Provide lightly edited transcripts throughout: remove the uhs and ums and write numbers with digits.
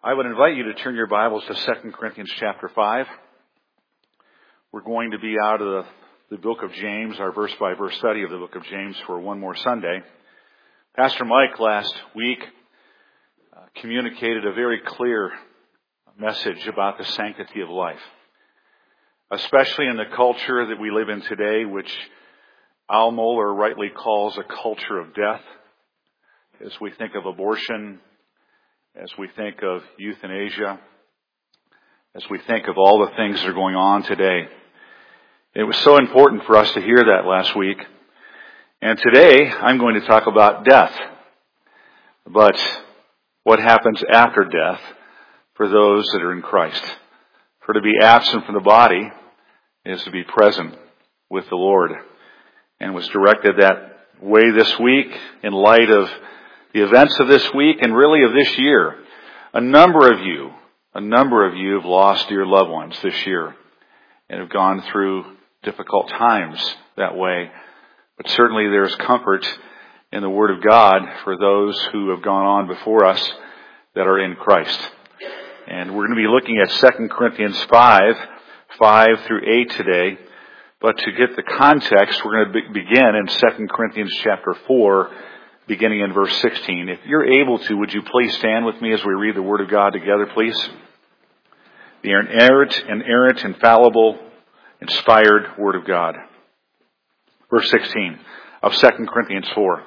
I would invite you to turn your Bibles to 2 Corinthians chapter 5. We're going to be out of the book of James, our verse-by-verse study of the book of James for one more Sunday. Pastor Mike last week communicated a very clear message about the sanctity of life, especially in the culture that we live in today, which Al Mohler rightly calls a culture of death. As we think of abortion, as we think of euthanasia, as we think of all the things that are going on today. It was so important for us to hear that last week. And today, I'm going to talk about death. But what happens after death for those that are in Christ. For to be absent from the body is to be present with the Lord. And was directed that way this week in light of the events of this week and really of this year. A number of you have lost your loved ones this year and have gone through difficult times that way. But certainly there's comfort in the Word of God for those who have gone on before us that are in Christ. And we're going to be looking at 2 Corinthians 5 through 8 today. But to get the context, we're going to begin in 2 Corinthians chapter 4, beginning in verse 16. If you're able to, would you please stand with me as we read the Word of God together, please? The inerrant, infallible, inspired Word of God. Verse 16 of 2 Corinthians 4.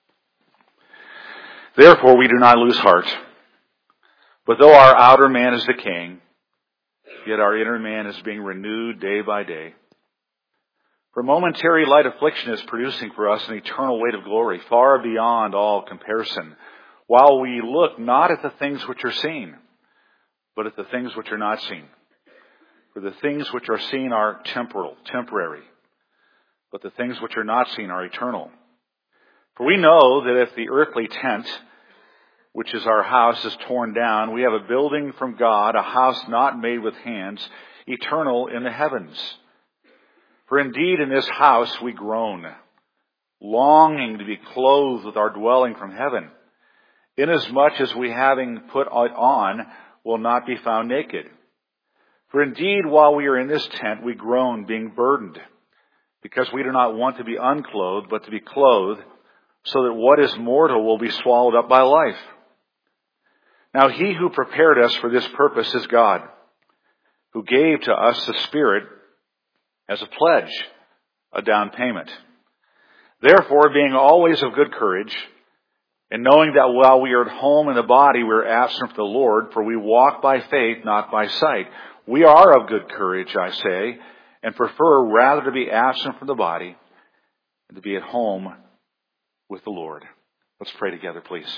Therefore we do not lose heart, but though our outer man is decaying, yet our inner man is being renewed day by day. For momentary light affliction is producing for us an eternal weight of glory, far beyond all comparison, while we look not at the things which are seen, but at the things which are not seen. For the things which are seen are temporary, but the things which are not seen are eternal. For we know that if the earthly tent, which is our house, is torn down, we have a building from God, a house not made with hands, eternal in the heavens. For indeed in this house we groan, longing to be clothed with our dwelling from heaven, inasmuch as we having put it on will not be found naked. For indeed while we are in this tent we groan, being burdened, because we do not want to be unclothed, but to be clothed, so that what is mortal will be swallowed up by life. Now he who prepared us for this purpose is God, who gave to us the Spirit as a pledge, a down payment. Therefore, being always of good courage, and knowing that while we are at home in the body, we are absent from the Lord, for we walk by faith, not by sight. We are of good courage, I say, and prefer rather to be absent from the body and to be at home with the Lord. Let's pray together, please.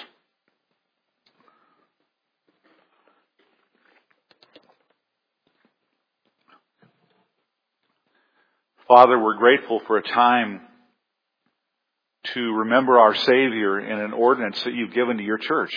Father, we're grateful for a time to remember our Savior in an ordinance that you've given to your church.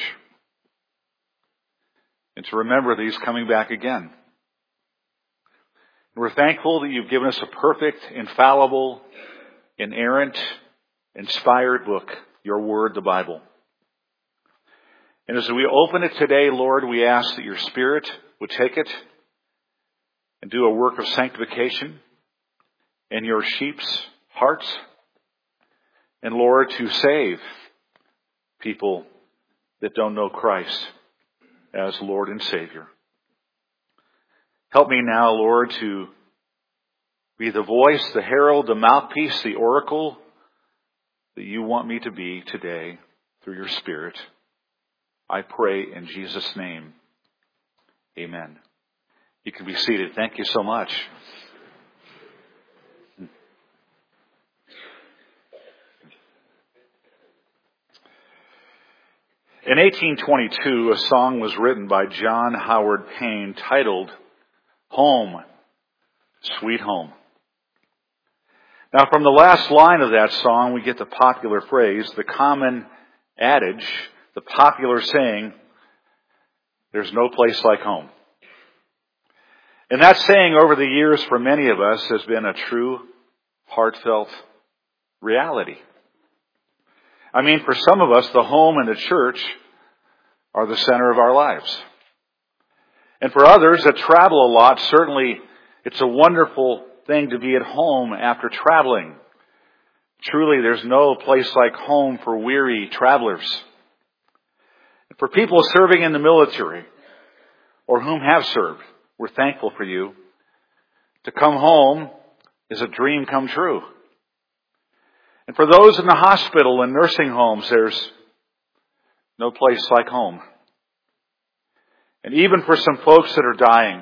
And to remember that He's coming back again. And we're thankful that you've given us a perfect, infallible, inerrant, inspired book, your Word, the Bible. And as we open it today, Lord, we ask that your Spirit would take it and do a work of sanctification in your sheep's hearts, and Lord, to save people that don't know Christ as Lord and Savior. Help me now, Lord, to be the voice, the herald, the mouthpiece, the oracle that you want me to be today through your Spirit. I pray in Jesus' name. Amen. You can be seated. Thank you so much. In 1822, a song was written by John Howard Payne titled, Home, Sweet Home. Now, from the last line of that song, we get the popular phrase, the common adage, the popular saying, there's no place like home. And that saying over the years for many of us has been a true, heartfelt reality. I mean, for some of us, the home and the church are the center of our lives. And for others that travel a lot, certainly it's a wonderful thing to be at home after traveling. Truly, there's no place like home for weary travelers. For people serving in the military, or whom have served, we're thankful for you. To come home is a dream come true. And for those in the hospital and nursing homes, there's no place like home. And even for some folks that are dying,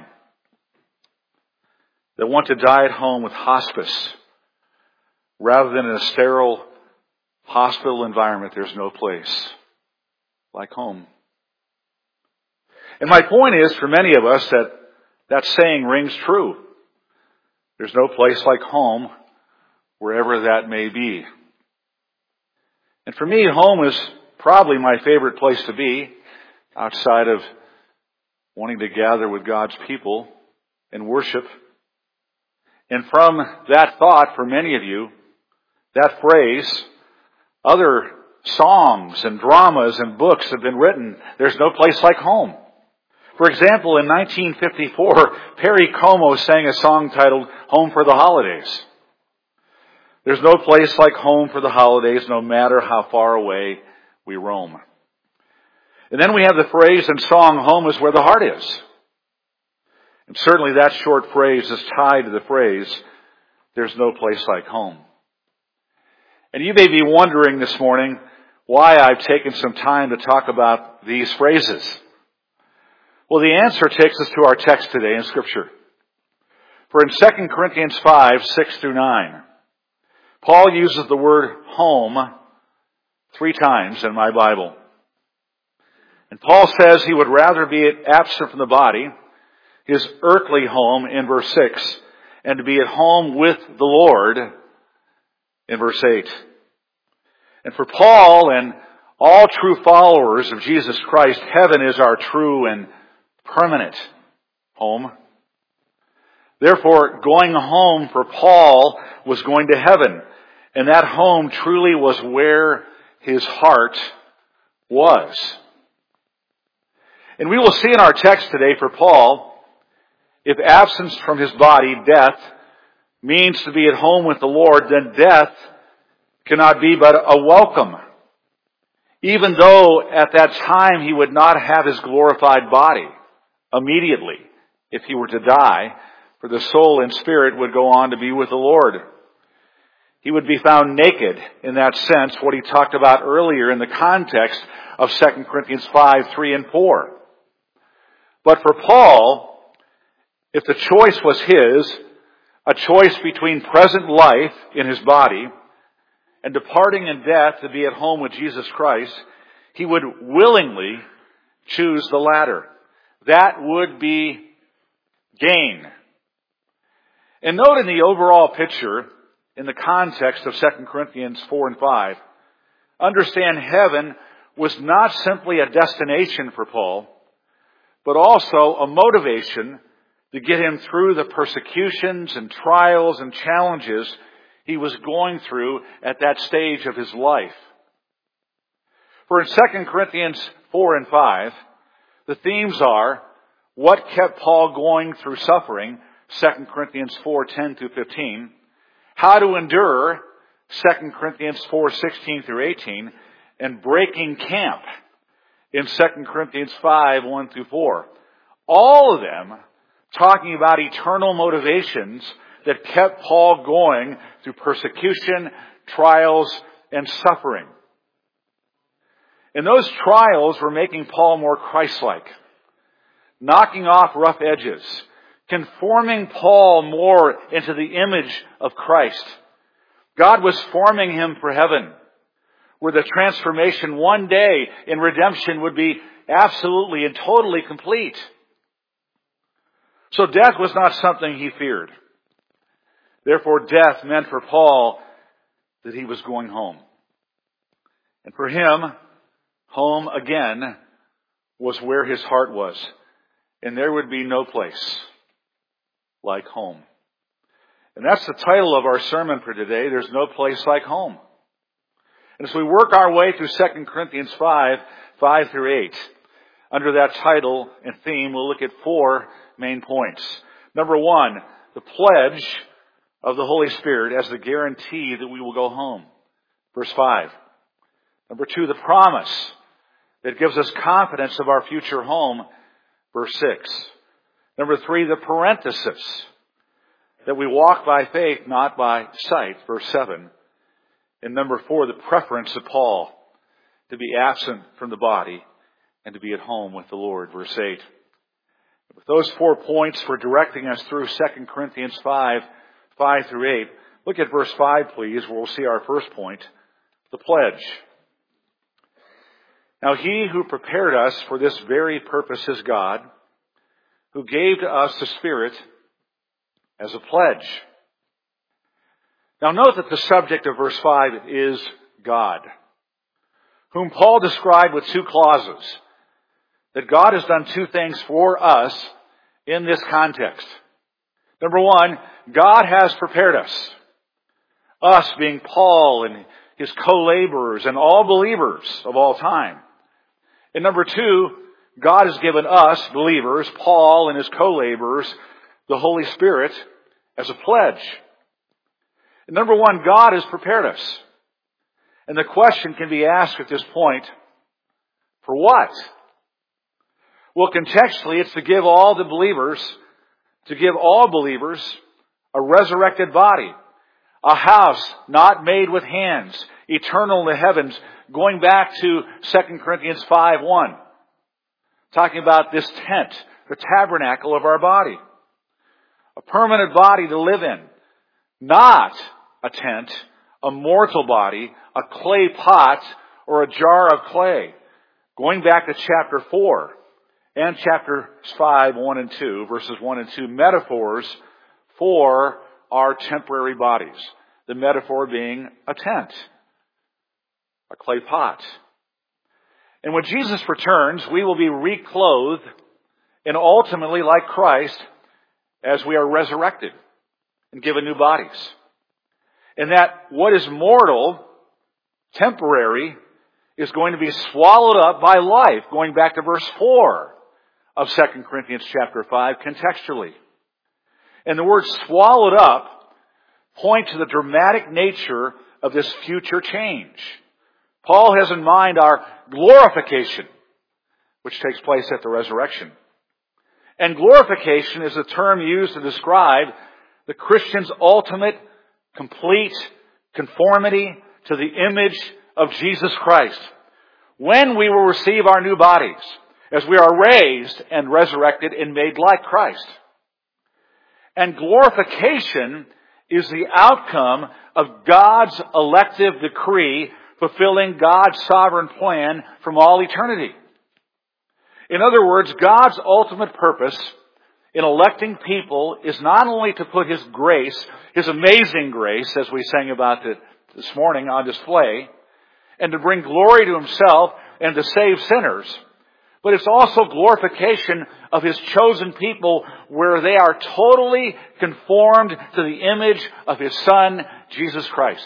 that want to die at home with hospice, rather than in a sterile hospital environment, there's no place like home. And my point is, for many of us, that saying rings true. There's no place like home, wherever that may be. And for me, home is probably my favorite place to be, outside of wanting to gather with God's people and worship. And from that thought, for many of you, that phrase, other songs and dramas and books have been written. There's no place like home. For example, in 1954, Perry Como sang a song titled Home for the Holidays. There's no place like home for the holidays, no matter how far away we roam. And then we have the phrase and song, home is where the heart is. And certainly that short phrase is tied to the phrase, there's no place like home. And you may be wondering this morning why I've taken some time to talk about these phrases. Well, the answer takes us to our text today in Scripture. For in 2 Corinthians 5, 6 through 9, Paul uses the word home 3 times in my Bible. And Paul says he would rather be absent from the body, his earthly home in verse 6, and to be at home with the Lord in verse 8. And for Paul and all true followers of Jesus Christ, heaven is our true and permanent home. Therefore, going home for Paul was going to heaven. And that home truly was where his heart was. And we will see in our text today for Paul, if absence from his body, death, means to be at home with the Lord, then death cannot be but a welcome. Even though at that time he would not have his glorified body immediately if he were to die, for the soul and spirit would go on to be with the Lord. He would be found naked in that sense, what he talked about earlier in the context of 2 Corinthians 5, 3 and 4. But for Paul, if the choice was his, a choice between present life in his body and departing in death to be at home with Jesus Christ, he would willingly choose the latter. That would be gain. And note in the overall picture, in the context of 2 Corinthians 4 and 5, understand heaven was not simply a destination for Paul, but also a motivation to get him through the persecutions and trials and challenges he was going through at that stage of his life. For in 2 Corinthians 4 and 5, the themes are what kept Paul going through suffering, 2 Corinthians 4, 10 through 15, how to endure, 2 Corinthians 4, 16 through 18, and breaking camp in 2 Corinthians 5, 1 through 4. All of them talking about eternal motivations that kept Paul going through persecution, trials, and suffering. And those trials were making Paul more Christ-like, knocking off rough edges, conforming Paul more into the image of Christ. God was forming him for heaven, where the transformation one day in redemption would be absolutely and totally complete. So death was not something he feared. Therefore, death meant for Paul that he was going home. And for him, home again was where his heart was. And there would be no place like home. And that's the title of our sermon for today. There's no place like home. And as we work our way through 2 Corinthians 5 through 8, Under that title and theme, we'll look at 4 main points. Number 1, the pledge of the Holy Spirit as the guarantee that we will go home. Verse 5. Number 2, the promise that gives us confidence of our future home. Verse 6. Number 3, the parenthesis that we walk by faith, not by sight. Verse 7. And number 4, the preference of Paul to be absent from the body and to be at home with the Lord. Verse 8. With those 4 points for directing us through 2 Corinthians 5 through 8, look at verse 5, please, where we'll see our first point, the pledge. Now he who prepared us for this very purpose is God, who gave to us the Spirit as a pledge. Now note that the subject of verse 5 is God, whom Paul described with 2 clauses. That God has done 2 things for us in this context. Number 1, God has prepared us. Us being Paul and his co-laborers and all believers of all time. And number 2, God has given us, believers, Paul and his co-laborers, the Holy Spirit as a pledge. And number 1, God has prepared us. And the question can be asked at this point, for what? Well, contextually, it's to give all believers a resurrected body, a house not made with hands, eternal in the heavens, going back to 2 Corinthians 5:1, talking about this tent, the tabernacle of our body. A permanent body to live in, not a tent, a mortal body, a clay pot, or a jar of clay. Going back to chapter 4 and chapter 5, 1 and 2, verses 1 and 2, metaphors for our temporary bodies. The metaphor being a tent, a clay pot. And when Jesus returns, we will be reclothed and ultimately like Christ as we are resurrected and given new bodies. And that what is mortal, temporary, is going to be swallowed up by life, going back to verse 4 of 2 Corinthians chapter 5 contextually. And the word swallowed up point to the dramatic nature of this future change. Paul has in mind our glorification, which takes place at the resurrection. And glorification is a term used to describe the Christian's ultimate, complete conformity to the image of Jesus Christ. When we will receive our new bodies, as we are raised and resurrected and made like Christ. And glorification is the outcome of God's elective decree fulfilling God's sovereign plan from all eternity. In other words, God's ultimate purpose in electing people is not only to put His grace, His amazing grace, as we sang about it this morning, on display, and to bring glory to Himself and to save sinners, but it's also glorification of His chosen people where they are totally conformed to the image of His Son, Jesus Christ.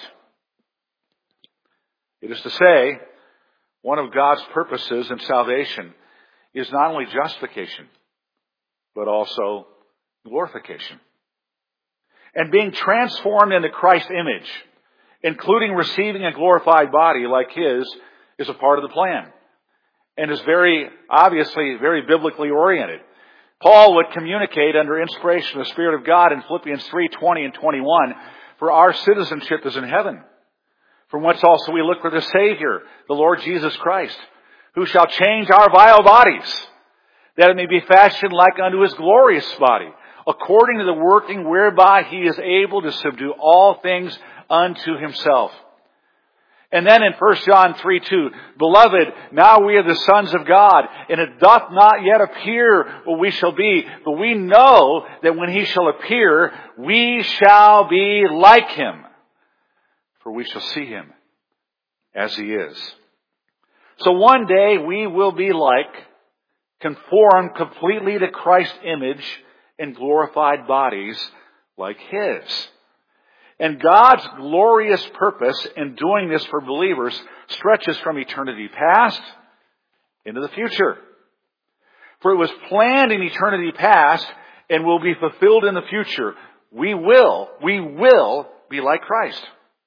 It is to say, one of God's purposes in salvation is not only justification, but also glorification. And being transformed into Christ's image, including receiving a glorified body like His, is a part of the plan. And is very, obviously, very biblically oriented. Paul would communicate under inspiration of the Spirit of God in Philippians 3:20 and 21, for our citizenship is in heaven, from whence also we look for the Savior, the Lord Jesus Christ, who shall change our vile bodies, that it may be fashioned like unto His glorious body, according to the working whereby He is able to subdue all things unto Himself. And then in 1 John 3:2, Beloved, now we are the sons of God, and it doth not yet appear what we shall be, but we know that when He shall appear, we shall be like Him, for we shall see Him as He is. So one day we will be conformed completely to Christ's image in glorified bodies like His. And God's glorious purpose in doing this for believers stretches from eternity past into the future. For it was planned in eternity past and will be fulfilled in the future. We will be like Christ.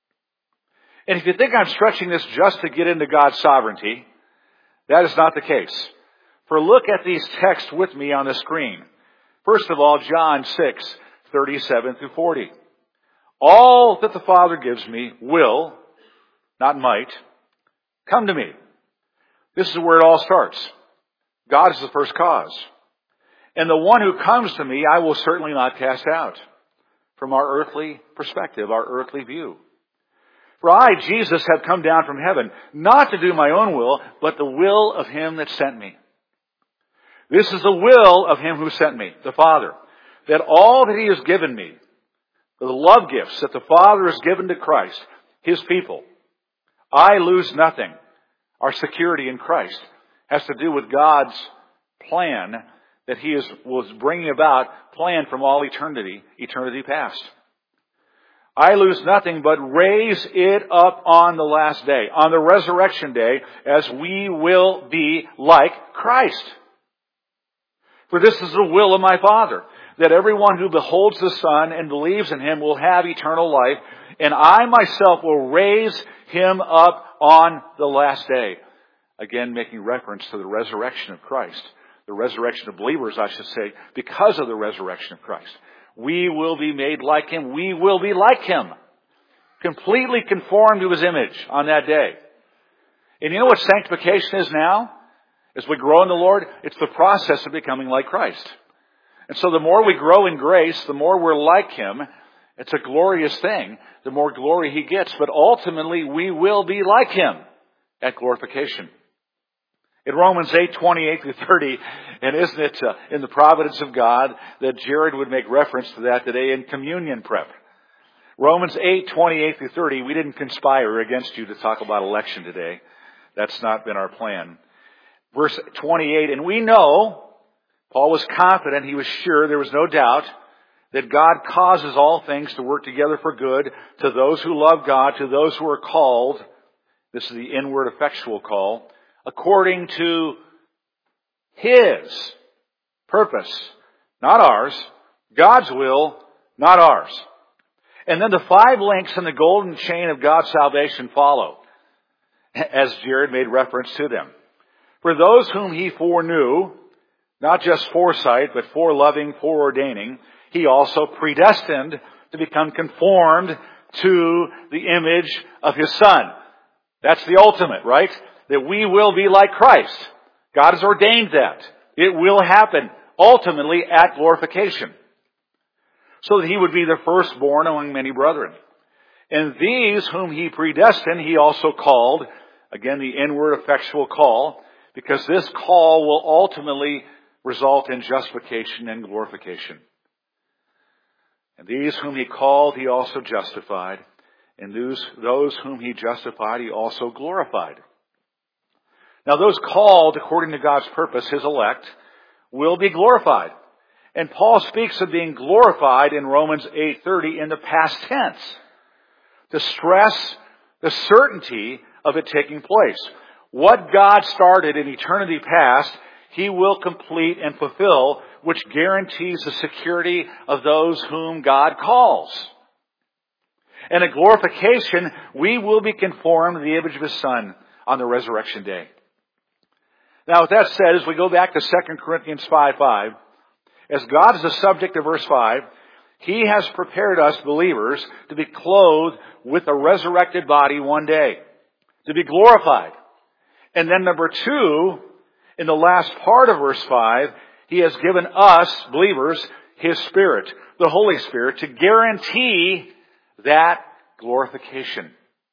And if you think I'm stretching this just to get into God's sovereignty, that is not the case. For look at these texts with me on the screen. First of all, John 6:37 through 40. All that the Father gives me will, not might, come to me. This is where it all starts. God is the first cause. And the one who comes to me, I will certainly not cast out. From our earthly perspective, our earthly view. For I, Jesus, have come down from heaven, not to do my own will, but the will of him that sent me. This is the will of him who sent me, the Father, that all that he has given me, the love gifts that the Father has given to Christ, his people, I lose nothing. Our security in Christ has to do with God's plan that he was bringing about, planned from all eternity past. I lose nothing but raise it up on the last day, on the resurrection day, as we will be like Christ. For this is the will of my Father, that everyone who beholds the Son and believes in him will have eternal life, and I myself will raise him up on the last day. Again, making reference to the resurrection of Christ. The resurrection of believers, I should say, because of the resurrection of Christ. We will be made like him. We will be like him. Completely conformed to his image on that day. And you know what sanctification is now? As we grow in the Lord, it's the process of becoming like Christ. And so the more we grow in grace, the more we're like him. It's a glorious thing. The more glory he gets. But ultimately, we will be like him at glorification. In Romans 8:28 through 30, and isn't it in the providence of God that Jared would make reference to that today in communion prep? Romans 8:28 through 30, we didn't conspire against you to talk about election today. That's not been our plan. Verse 28, and we know, Paul was confident, he was sure, there was no doubt, that God causes all things to work together for good to those who love God, to those who are called. This is the inward effectual call. According to his purpose, not ours. God's will, not ours. And then the 5 links in the golden chain of God's salvation follow, as Jared made reference to them. For those whom he foreknew, not just foresight, but foreloving, foreordaining, he also predestined to become conformed to the image of his Son. That's the ultimate, right? That we will be like Christ. God has ordained that. It will happen ultimately at glorification. So that he would be the firstborn among many brethren. And these whom he predestined, he also called. Again, the inward effectual call. Because this call will ultimately result in justification and glorification. And these whom he called, he also justified. And those whom he justified, he also glorified. Now those called according to God's purpose, his elect, will be glorified. And Paul speaks of being glorified in Romans 8:30 in the past tense, to stress the certainty of it taking place. What God started in eternity past, he will complete and fulfill, which guarantees the security of those whom God calls. And at glorification, we will be conformed to the image of his Son on the resurrection day. Now, with that said, as we go back to 2 Corinthians 5:5, as God is the subject of verse 5, he has prepared us believers to be clothed with a resurrected body one day, to be glorified. And then number 2, in the last part of verse 5, he has given us, believers, his Spirit, the Holy Spirit, to guarantee that glorification.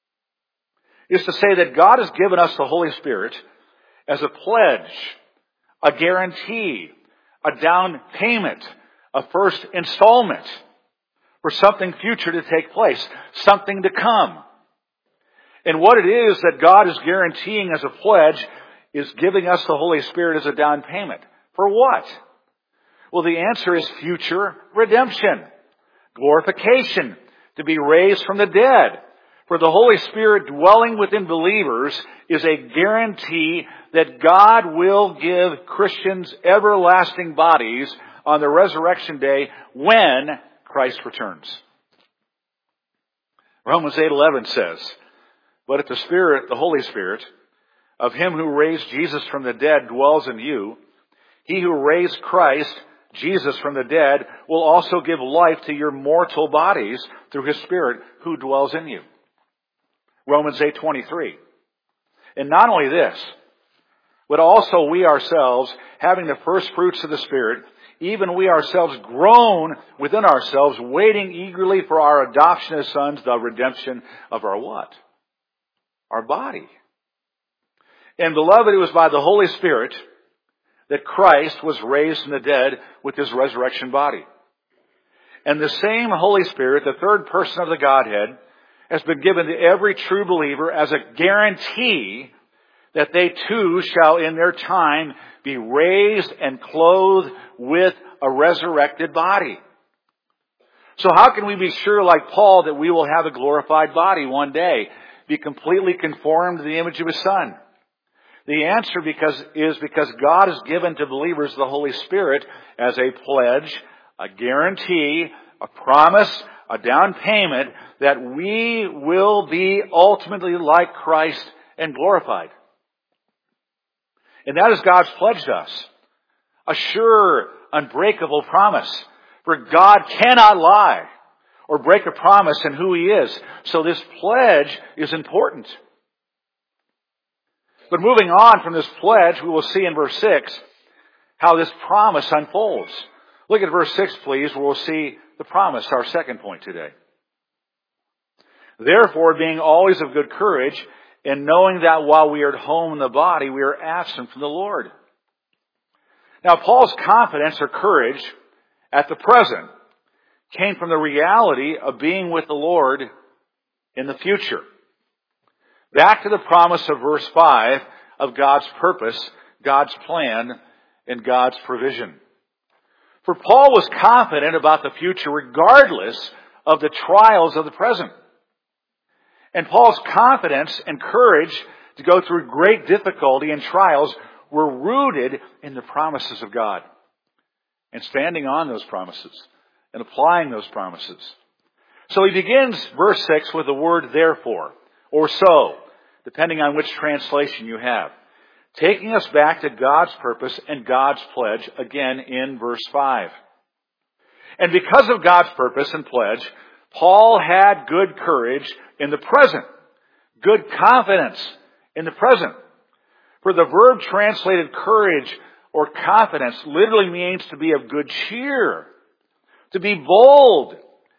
It's to say that God has given us the Holy Spirit as a pledge, a guarantee, a down payment, a first installment for something future to take place, something to come. And what it is that God is guaranteeing as a pledge is giving us the Holy Spirit as a down payment. For what? Well, the answer is future redemption, glorification, to be raised from the dead. For the Holy Spirit dwelling within believers is a guarantee that God will give Christians everlasting bodies on the resurrection day when Christ returns. Romans 8:11 says, "But if the Spirit, the Holy Spirit, of Him who raised Jesus from the dead dwells in you, He who raised Christ, Jesus, from the dead will also give life to your mortal bodies through His Spirit who dwells in you." Romans 8:23. And not only this, but also we ourselves, having the first fruits of the Spirit, even we ourselves groan within ourselves, waiting eagerly for our adoption as sons, the redemption of our what? Our body. And beloved, it was by the Holy Spirit that Christ was raised from the dead with His resurrection body. And the same Holy Spirit, the third person of the Godhead, has been given to every true believer as a guarantee that they too shall in their time be raised and clothed with a resurrected body. So how can we be sure, like Paul, that we will have a glorified body one day, be completely conformed to the image of His Son? The answer is because God has given to believers the Holy Spirit as a pledge, a guarantee, a promise, a down payment that we will be ultimately like Christ and glorified. And that is God's pledge to us. A sure, unbreakable promise. For God cannot lie or break a promise in who He is. So this pledge is important. But moving on from this pledge, we will see in verse 6 how this promise unfolds. Look at verse 6, please, where we'll see the promise, our second point today. "Therefore, being always of good courage, and knowing that while we are at home in the body, we are absent from the Lord." Now, Paul's confidence or courage at the present came from the reality of being with the Lord in the future. Back to the promise of verse 5 of God's purpose, God's plan, and God's provision. For Paul was confident about the future regardless of the trials of the present. And Paul's confidence and courage to go through great difficulty and trials were rooted in the promises of God. And standing on those promises and applying those promises. So he begins verse 6 with the word "therefore," or "so," depending on which translation you have. Taking us back to God's purpose and God's pledge, again in verse 5. And because of God's purpose and pledge, Paul had good courage in the present. Good confidence in the present. For the verb translated courage or confidence literally means to be of good cheer. To be bold.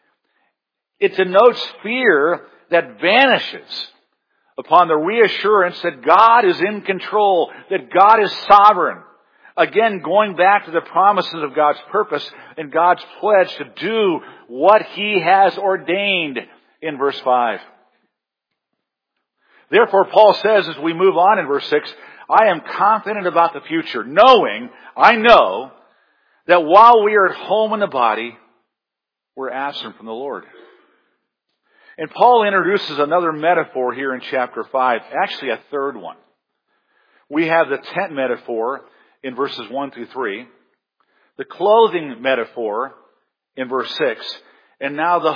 It denotes fear that vanishes upon the reassurance that God is in control, that God is sovereign. Again, going back to the promises of God's purpose and God's pledge to do what He has ordained in verse 5. Therefore, Paul says as we move on in verse 6, "I am confident about the future, knowing, I know, that while we are at home in the body, we're absent from the Lord." And Paul introduces another metaphor here in chapter 5, actually a third one. We have the tent metaphor in verses 1 through 3, the clothing metaphor in verse 6, and now the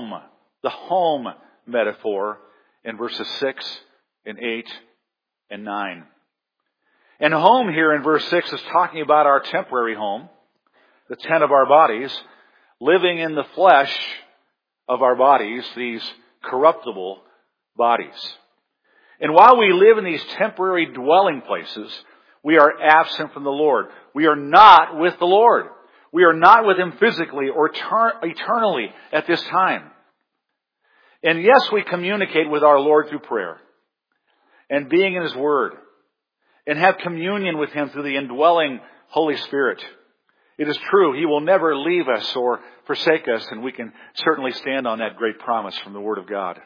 home metaphor in verses 6 and 8 and 9. And home here in verse 6 is talking about our temporary home, the tent of our bodies, living in the flesh of our bodies, these corruptible bodies. And while we live in these temporary dwelling places, we are absent from the Lord. We are not with the Lord. We are not with Him physically or eternally at this time. And yes, we communicate with our Lord through prayer and being in His Word and have communion with Him through the indwelling Holy Spirit. It is true, He will never leave us or forsake us, and we can certainly stand on that great promise from the Word of God.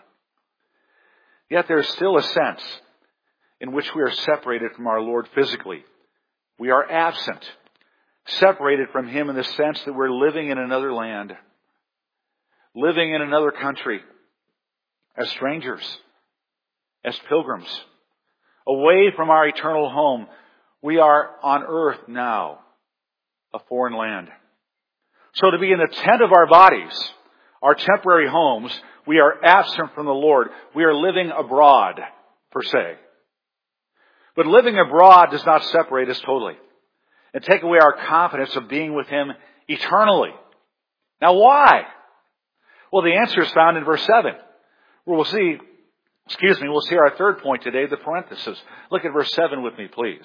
Yet there is still a sense in which we are separated from our Lord physically. We are absent, separated from Him in the sense that we're living in another land, living in another country, as strangers, as pilgrims, away from our eternal home. We are on earth now, a foreign land. So to be in the tent of our bodies, our temporary homes, we are absent from the Lord. We are living abroad, per se. But living abroad does not separate us totally and take away our confidence of being with Him eternally. Now why? Well, the answer is found in verse 7, where we'll see our third point today, the parenthesis. Look at verse 7 with me, please.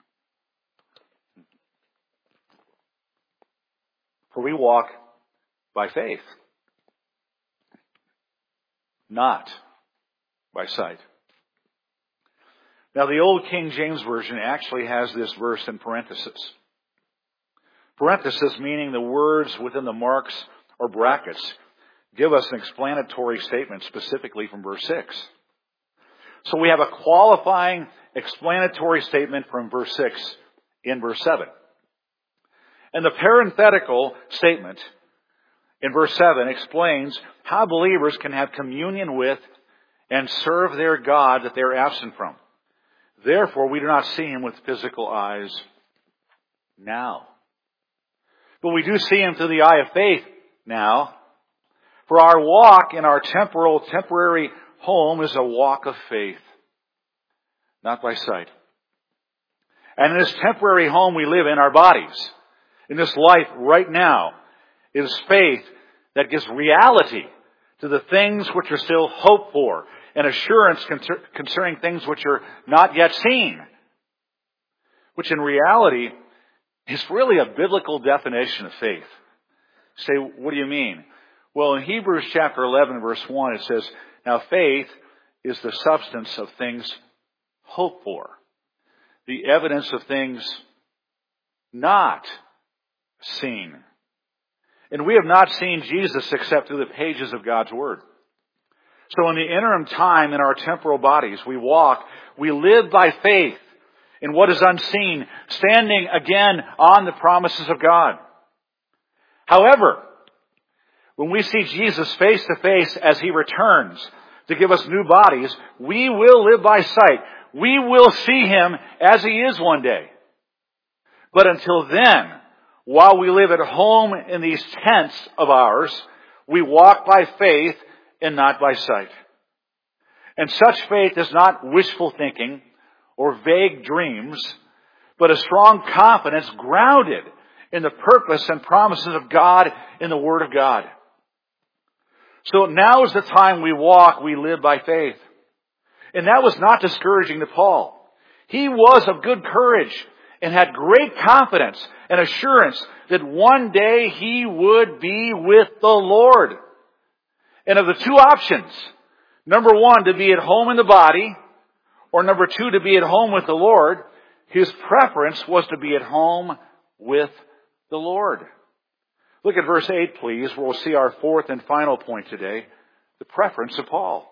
For we walk by faith, not by sight. Now, the old King James Version actually has this verse in parenthesis. Parenthesis meaning the words within the marks or brackets give us an explanatory statement specifically from verse 6. So we have a qualifying explanatory statement from verse 6 in verse 7. And the parenthetical statement in verse 7 explains how believers can have communion with and serve their God that they are absent from. Therefore, we do not see Him with physical eyes now. But we do see Him through the eye of faith now. For our walk in our temporary home is a walk of faith, not by sight. And in this temporary home we live in, our bodies, in this life right now, it is faith that gives reality to the things which are still hoped for, and assurance concerning things which are not yet seen, which in reality is really a biblical definition of faith. You say, what do you mean? Well, in Hebrews chapter 11, verse 1, it says, now faith is the substance of things hoped for, the evidence of things not seen. And we have not seen Jesus except through the pages of God's Word. So in the interim time in our temporal bodies, we live by faith in what is unseen, standing again on the promises of God. However, when we see Jesus face to face as He returns to give us new bodies, we will live by sight. We will see Him as He is one day. But until then, while we live at home in these tents of ours, we walk by faith and not by sight. And such faith is not wishful thinking or vague dreams, but a strong confidence grounded in the purpose and promises of God in the Word of God. So now is the time we live by faith. And that was not discouraging to Paul. He was of good courage and had great confidence and assurance that one day he would be with the Lord. And of the two options, number one, to be at home in the body, or number two, to be at home with the Lord, his preference was to be at home with the Lord. Look at verse 8, please, where we'll see our fourth and final point today, the preference of Paul.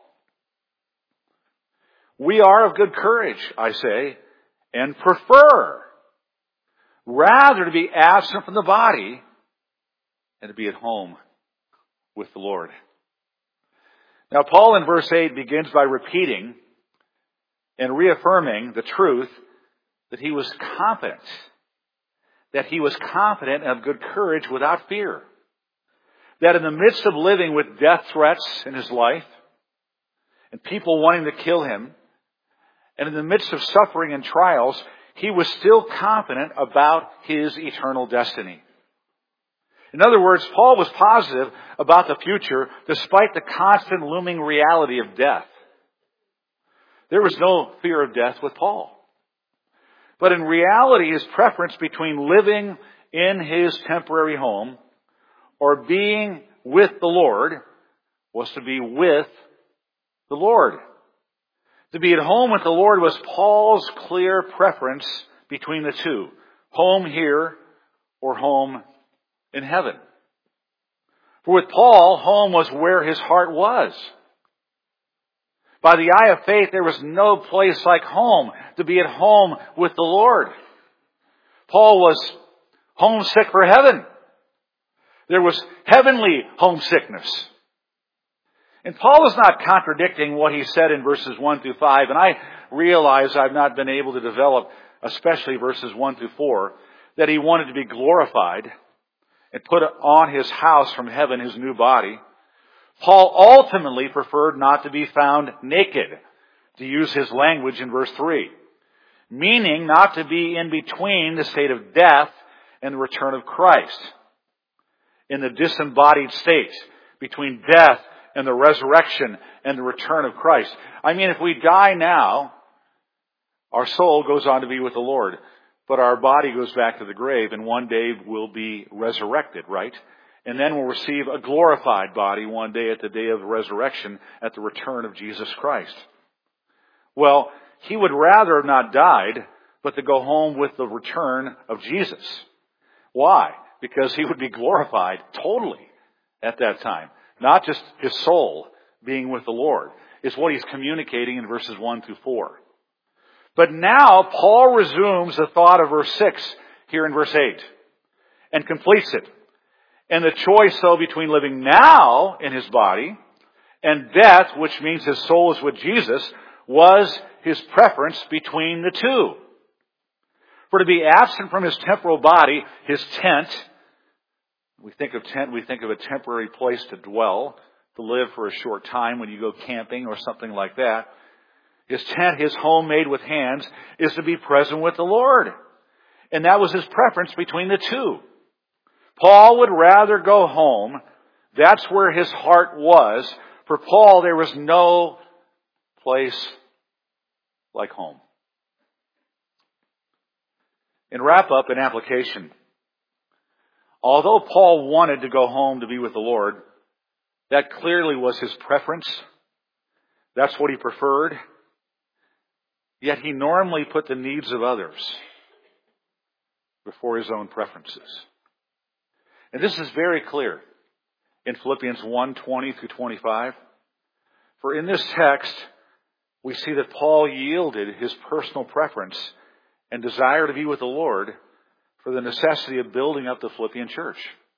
We are of good courage, I say, and prefer rather to be absent from the body and to be at home with the Lord. Now, Paul in verse 8 begins by repeating and reaffirming the truth that he was confident. That he was confident and of good courage without fear. That in the midst of living with death threats in his life, and people wanting to kill him, and in the midst of suffering and trials, he was still confident about his eternal destiny. In other words, Paul was positive about the future despite the constant looming reality of death. There was no fear of death with Paul. But in reality, his preference between living in his temporary home or being with the Lord was to be with the Lord. To be at home with the Lord was Paul's clear preference between the two. Home here or home in heaven. For with Paul, home was where his heart was. By the eye of faith, there was no place like home, to be at home with the Lord. Paul was homesick for heaven. There was heavenly homesickness. And Paul is not contradicting what he said in verses 1 through 5, and I realize I've not been able to develop, especially verses 1 through 4, that he wanted to be glorified and put on his house from heaven his new body. Paul ultimately preferred not to be found naked, to use his language in verse 3, meaning not to be in between the state of death and the return of Christ, in the disembodied state between death and the resurrection and the return of Christ. I mean, if we die now, our soul goes on to be with the Lord, but our body goes back to the grave, and one day we'll be resurrected, right? And then we'll receive a glorified body one day at the day of resurrection at the return of Jesus Christ. Well, he would rather have not died, but to go home with the return of Jesus. Why? Because he would be glorified totally at that time. Not just his soul being with the Lord, is what he's communicating in verses 1 through 4. But now, Paul resumes the thought of verse 6 here in verse 8 and completes it. And the choice, though, between living now in his body and death, which means his soul is with Jesus, was his preference between the two. For to be absent from his temporal body, his tent, we think of tent, we think of a temporary place to dwell, to live for a short time when you go camping or something like that. His tent, his home made with hands, is to be present with the Lord. And that was his preference between the two. Paul would rather go home. That's where his heart was. For Paul, there was no place like home. In wrap-up and application, although Paul wanted to go home to be with the Lord, that clearly was his preference. That's what he preferred. Yet he normally put the needs of others before his own preferences. And this is very clear in Philippians 1:20 through 25. For in this text, we see that Paul yielded his personal preference and desire to be with the Lord for the necessity of building up the Philippian church.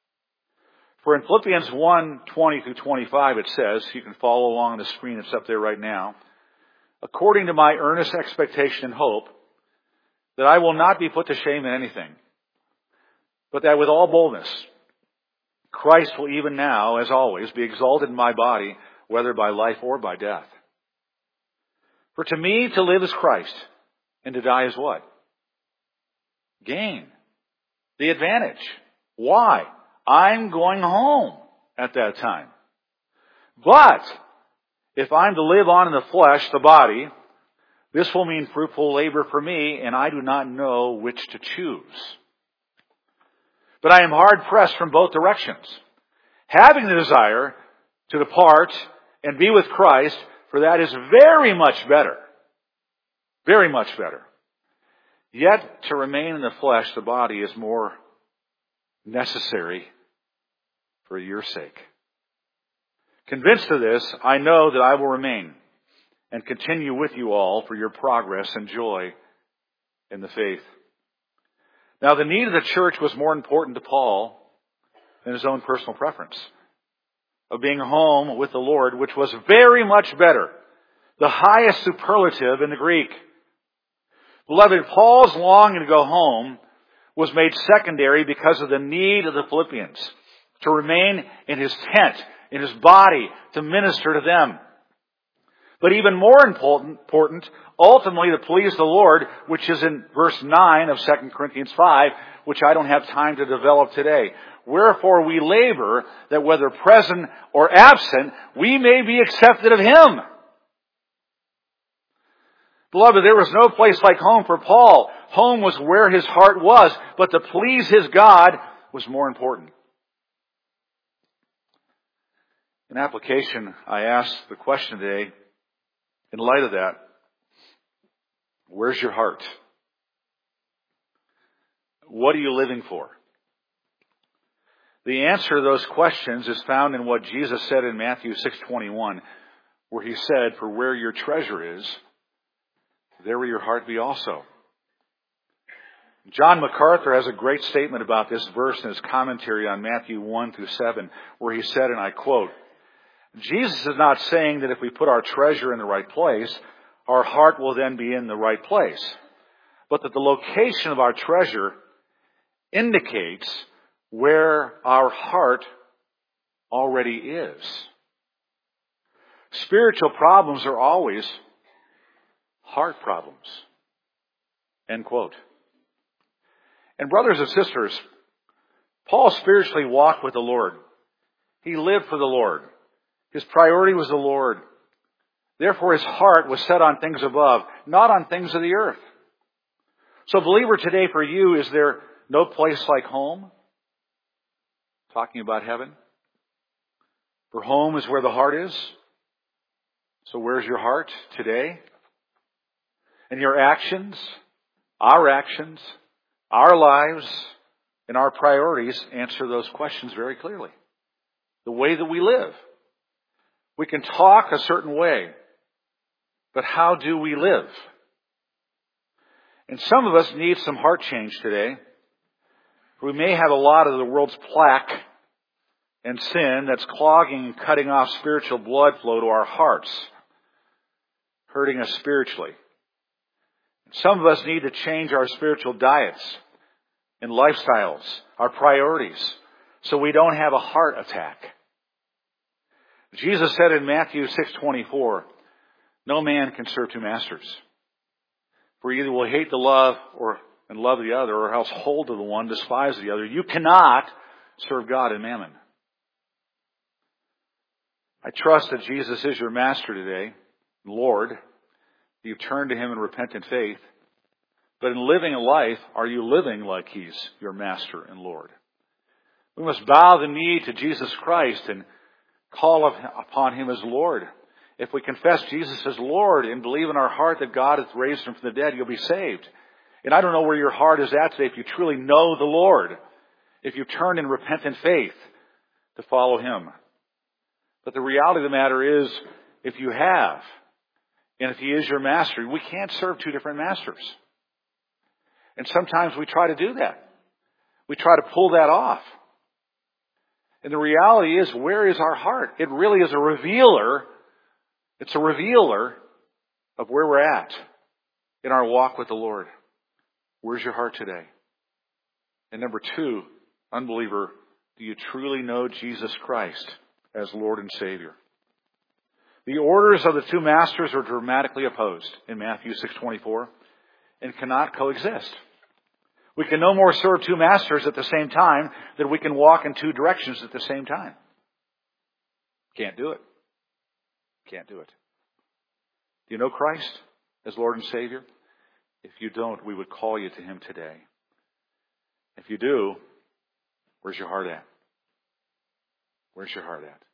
For in Philippians 1:20 through 25, it says, you can follow along on the screen, it's up there right now, according to my earnest expectation and hope, that I will not be put to shame in anything, but that with all boldness, Christ will even now, as always, be exalted in my body, whether by life or by death. For to me, to live is Christ, and to die is what? Gain. The advantage. Why? I'm going home at that time. But if I'm to live on in the flesh, the body, this will mean fruitful labor for me, and I do not know which to choose. But I am hard pressed from both directions, having the desire to depart and be with Christ, for that is very much better. Very much better. Yet to remain in the flesh, the body, is more necessary for your sake. Convinced of this, I know that I will remain and continue with you all for your progress and joy in the faith. Now, the need of the church was more important to Paul than his own personal preference of being home with the Lord, which was very much better. The highest superlative in the Greek. Beloved, Paul's longing to go home was made secondary because of the need of the Philippians to remain in his tent, in his body, to minister to them. But even more important, ultimately to please the Lord, which is in verse 9 of 2 Corinthians 5, which I don't have time to develop today. Wherefore we labor that whether present or absent, we may be accepted of Him. Beloved, there was no place like home for Paul. Home was where his heart was, but to please his God was more important. In application, I ask the question today, in light of that, where's your heart? What are you living for? The answer to those questions is found in what Jesus said in Matthew 6:21, where He said, for where your treasure is, there will your heart be also. John MacArthur has a great statement about this verse in his commentary on Matthew 1 through 7, where he said, and I quote, Jesus is not saying that if we put our treasure in the right place, our heart will then be in the right place, but that the location of our treasure indicates where our heart already is. Spiritual problems are always heart problems. End quote. And brothers and sisters, Paul spiritually walked with the Lord. He lived for the Lord. His priority was the Lord. Therefore, his heart was set on things above, not on things of the earth. So, believer, today for you, is there no place like home? Talking about heaven. For home is where the heart is. So where's your heart today? And your actions, our lives, and our priorities answer those questions very clearly. The way that we live. We can talk a certain way, but how do we live? And some of us need some heart change today. We may have a lot of the world's plaque and sin that's clogging and cutting off spiritual blood flow to our hearts, hurting us spiritually. Some of us need to change our spiritual diets and lifestyles, our priorities, so we don't have a heart attack. Jesus said in Matthew 6:24, "No man can serve two masters. For either will hate the love and love the other, or else hold to the one, despise the other. You cannot serve God and mammon." I trust that Jesus is your master today, Lord. You've turned to him in repentant faith. But in living a life, are you living like he's your master and Lord? We must bow the knee to Jesus Christ and call upon him as Lord. If we confess Jesus as Lord and believe in our heart that God has raised him from the dead, you'll be saved. And I don't know where your heart is at today if you truly know the Lord, if you've turned in repentant faith to follow him. But the reality of the matter is, if you have, and if he is your master, we can't serve two different masters. And sometimes we try to do that. We try to pull that off. And the reality is, where is our heart? It really is a revealer. It's a revealer of where we're at in our walk with the Lord. Where's your heart today? And number two, unbeliever, do you truly know Jesus Christ as Lord and Savior? The orders of the two masters are dramatically opposed in Matthew 6:24 and cannot coexist. We can no more serve two masters at the same time than we can walk in two directions at the same time. Can't do it. Can't do it. Do you know Christ as Lord and Savior? If you don't, we would call you to him today. If you do, where's your heart at? Where's your heart at?